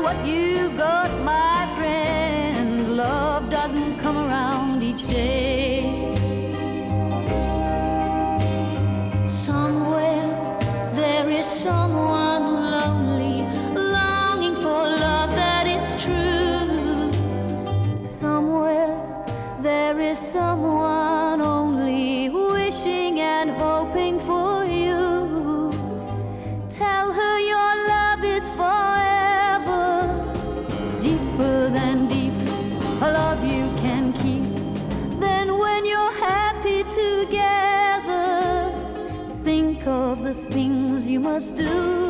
what you've got, my friend. Love doesn't come around each day. Somewhere there is someone lonely, longing for love that is true. Somewhere there is someone only wishing and hoping for you. Tell her your love is forever, deeper than deep, a love you can keep. Then when you're happy together, think of the things you must do